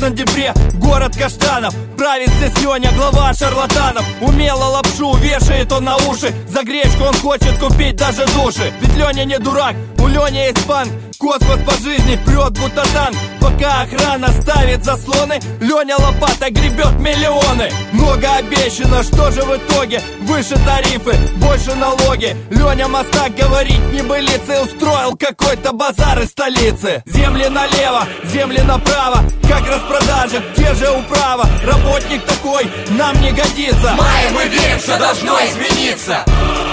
на Днепре, город каштанов. Правит здесь Леня, глава шарлатанов. Умело лапшу вешает он на уши. За гречку он хочет купить даже души. Ведь Леня не дурак, у Лени есть банк. Космос по жизни прет будто танк. Пока охрана ставит заслоны, Леня лопатой гребет миллионы. Много обещано, что же в итоге? Выше тарифы, больше налоги. Леня Мастак говорит небылицы, устроил какой-то базар из столицы. Земли налево, земли направо, как распродажа, где же управа? Работник такой нам не годится. В мае мы верим, что должно измениться.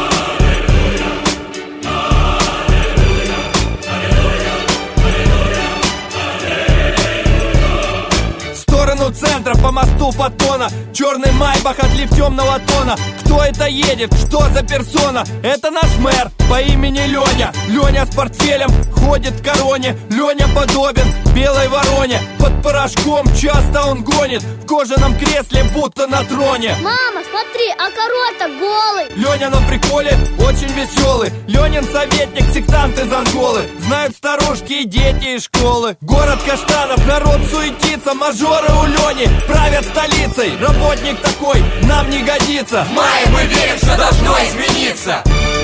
В сторону центра, по мосту Фотона. Черный майбах, отлив темного тона. Кто это едет? Что за персона? Это наш мэр по имени Леня. Леня с портфелем ходит в короне. Леня подобен белой вороне. Под порошком часто он гонит. В кожаном кресле, будто на троне. Мама, смотри, а король-то голый. Леня на приколе очень веселый. Ленин советник, сектант из Анголы. Знают старушки и дети из школы. Город каштанов, народ суетится. Мажоры у Лени правят столицей. Работник такой нам не годится. В мае мы верим, что должно измениться.